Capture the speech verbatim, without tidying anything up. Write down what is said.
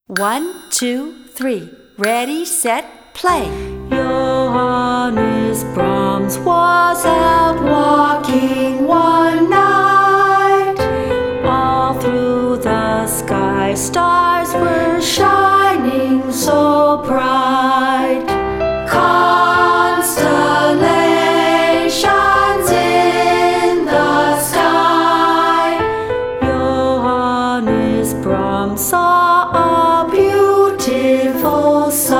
One, two, three. Ready, set, play. Johannes Brahms was out walking one night. All through the sky stars were shining so bright. Constellations in the sky. Johannes Brahms saw a beautiful sight.